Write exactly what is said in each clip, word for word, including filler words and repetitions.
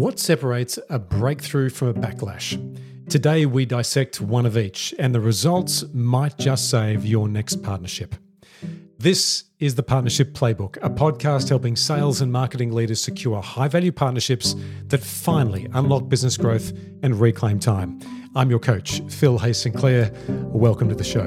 What separates a breakthrough from a backlash? Today we dissect one of each, and the results might just save your next partnership. This is the Partnership Playbook, a podcast helping sales and marketing leaders secure high-value partnerships that finally unlock business growth and reclaim time. I'm your coach, Phil Hayes Sinclair. Welcome to the show.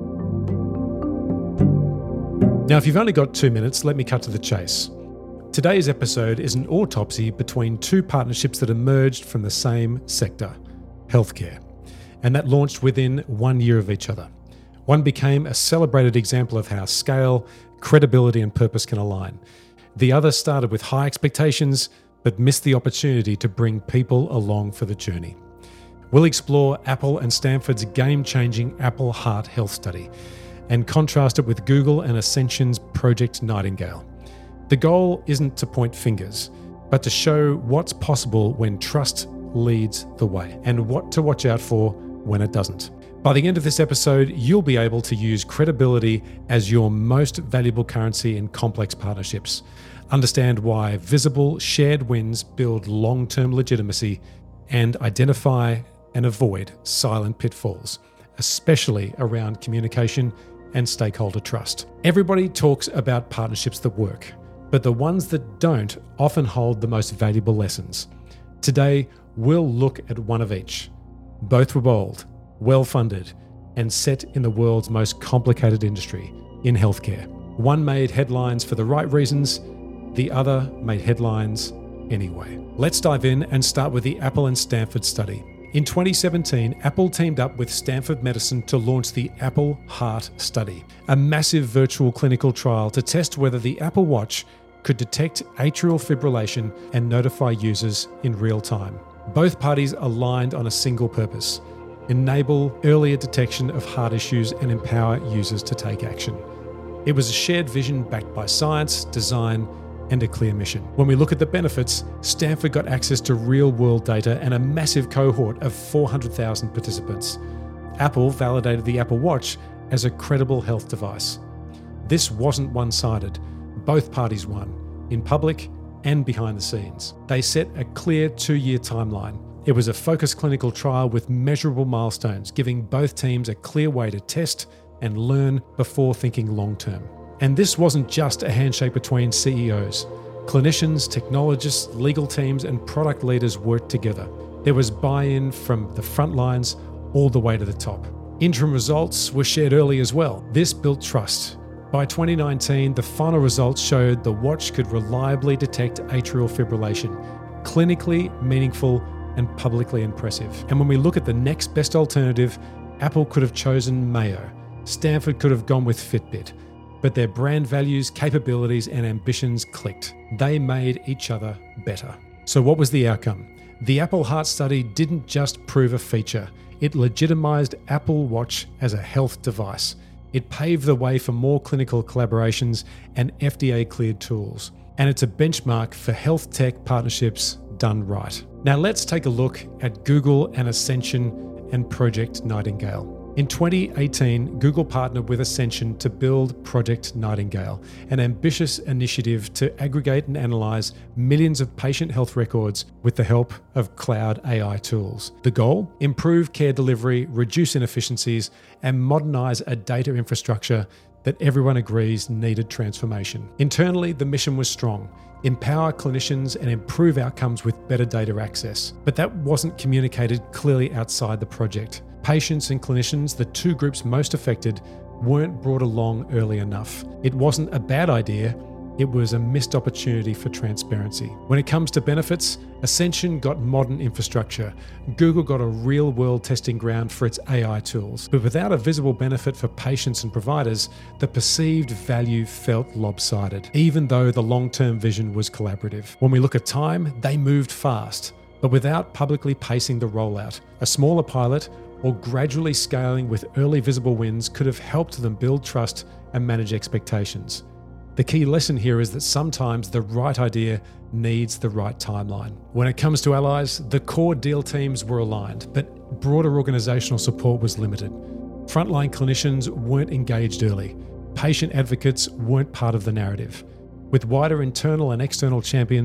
Now, if you've only got two minutes, let me cut to the chase. Today's episode is an autopsy between two partnerships that emerged from the same sector, healthcare, and that launched within one year of each other. One became a celebrated example of how scale, credibility, and purpose can align. The other started with high expectations, but missed the opportunity to bring people along for the journey. We'll explore Apple and Stanford's game-changing Apple Heart Health Study and contrast it with Google and Ascension's Project Nightingale. The goal isn't to point fingers, but to show what's possible when trust leads the way and what to watch out for when it doesn't. By the end of this episode, you'll be able to use credibility as your most valuable currency in complex partnerships. Understand why visible, shared wins build long-term legitimacy, and identify and avoid silent pitfalls, especially around communication and stakeholder trust. Everybody talks about partnerships that work, but the ones that don't often hold the most valuable lessons. Today, we'll look at one of each. Both were bold, well-funded, and set in the world's most complicated industry, in healthcare. One made headlines for the right reasons, the other made headlines anyway. Let's dive in and start with the Apple and Stanford study. In twenty seventeen, Apple teamed up with Stanford Medicine to launch the Apple Heart Study, a massive virtual clinical trial to test whether the Apple Watch could detect atrial fibrillation and notify users in real time. Both parties aligned on a single purpose: enable earlier detection of heart issues and empower users to take action. It was a shared vision backed by science, design, and a clear mission. When we look at the benefits, Stanford got access to real-world data and a massive cohort of four hundred thousand participants. Apple validated the Apple Watch as a credible health device. This wasn't one-sided. Both parties won, in public and behind the scenes. They set a clear two-year timeline. It was a focused clinical trial with measurable milestones, giving both teams a clear way to test and learn before thinking long-term. And this wasn't just a handshake between C E Os. Clinicians, technologists, legal teams, and product leaders worked together. There was buy-in from the front lines all the way to the top. Interim results were shared early as well. This built trust. By twenty nineteen, the final results showed the watch could reliably detect atrial fibrillation, clinically meaningful and publicly impressive. And when we look at the next best alternative, Apple could have chosen Mayo. Stanford could have gone with Fitbit. But their brand values, capabilities, and ambitions clicked. They made each other better. So what was the outcome? The Apple Heart Study didn't just prove a feature. It legitimized Apple Watch as a health device. It paved the way for more clinical collaborations and F D A-cleared tools. And it's a benchmark for health tech partnerships done right. Now let's take a look at Google and Ascension and Project Nightingale. In twenty eighteen, Google partnered with Ascension to build Project Nightingale, an ambitious initiative to aggregate and analyze millions of patient health records with the help of cloud A I tools. The goal? Improve care delivery, reduce inefficiencies, and modernize a data infrastructure that everyone agrees needed transformation. Internally, the mission was strong: empower clinicians and improve outcomes with better data access. But that wasn't communicated clearly outside the project. Patients and clinicians, the two groups most affected, weren't brought along early enough. It wasn't a bad idea, it was a missed opportunity for transparency. When it comes to benefits, Ascension got modern infrastructure. Google got a real-world testing ground for its A I tools. But without a visible benefit for patients and providers, the perceived value felt lopsided, even though the long-term vision was collaborative. When we look at time, they moved fast, but without publicly pacing the rollout. A smaller pilot, or gradually scaling with early visible wins, could have helped them build trust and manage expectations. The key lesson here is that sometimes the right idea needs the right timeline. When it comes to allies, the core deal teams were aligned, but broader organizational support was limited. Frontline clinicians weren't engaged early. Patient advocates weren't part of the narrative. With wider internal and external champions,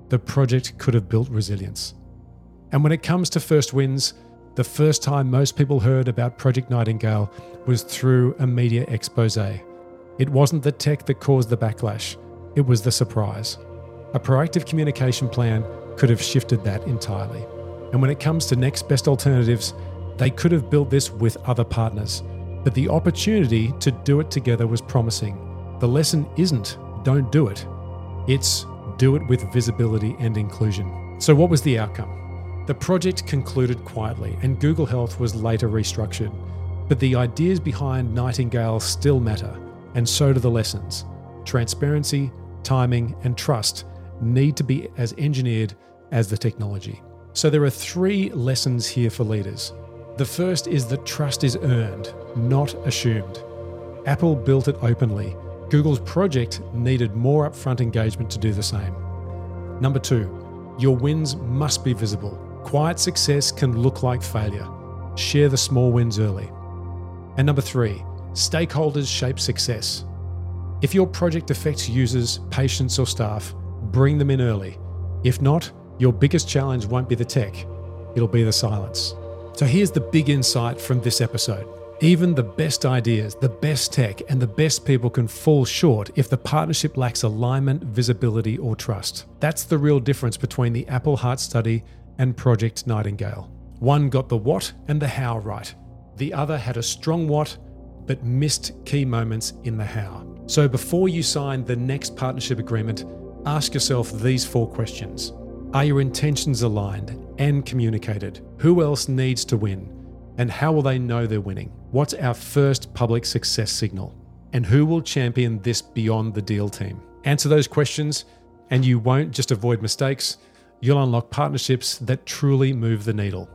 the project could have built resilience. And when it comes to first wins, the first time most people heard about Project Nightingale was through a media expose. It wasn't the tech that caused the backlash, it was the surprise. A proactive communication plan could have shifted that entirely. And when it comes to next best alternatives, they could have built this with other partners. But the opportunity to do it together was promising. The lesson isn't don't do it, it's do it with visibility and inclusion. So what was the outcome? The project concluded quietly and Google Health was later restructured. But the ideas behind Nightingale still matter, and so do the lessons. Transparency, timing, and trust need to be as engineered as the technology. So there are three lessons here for leaders. The first is that trust is earned, not assumed. Apple built it openly. Google's project needed more upfront engagement to do the same. Number two, your wins must be visible. Quiet success can look like failure. Share the small wins early. And number three, stakeholders shape success. If your project affects users, patients, or staff, bring them in early. If not, your biggest challenge won't be the tech, it'll be the silence. So here's the big insight from this episode. Even the best ideas, the best tech, and the best people can fall short if the partnership lacks alignment, visibility, or trust. That's the real difference between the Apple Heart Study and Project Nightingale. One got the what and the how right. The other had a strong what, but missed key moments in the how. So before you sign the next partnership agreement, ask yourself these four questions. Are your intentions aligned and communicated? Who else needs to win? And how will they know they're winning? What's our first public success signal? And who will champion this beyond the deal team? Answer those questions, and you won't just avoid mistakes, you'll unlock partnerships that truly move the needle.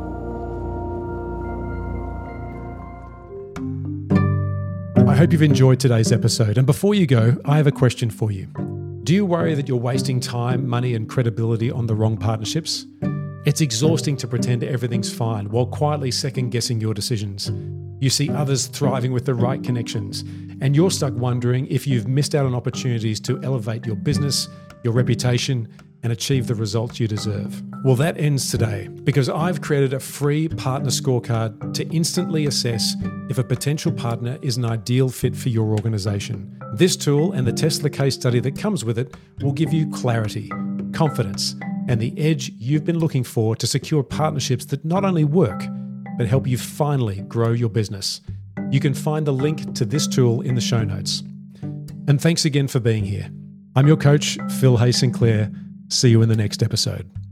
I hope you've enjoyed today's episode. And before you go, I have a question for you. Do you worry that you're wasting time, money, and credibility on the wrong partnerships? It's exhausting to pretend everything's fine while quietly second-guessing your decisions. You see others thriving with the right connections, and you're stuck wondering if you've missed out on opportunities to elevate your business, your reputation, and achieve the results you deserve. Well, that ends today because I've created a free partner scorecard to instantly assess if a potential partner is an ideal fit for your organization. This tool and the Tesla case study that comes with it will give you clarity, confidence, and the edge you've been looking for to secure partnerships that not only work, but help you finally grow your business. You can find the link to this tool in the show notes. And thanks again for being here. I'm your coach, Phil Hay Sinclair. See you in the next episode.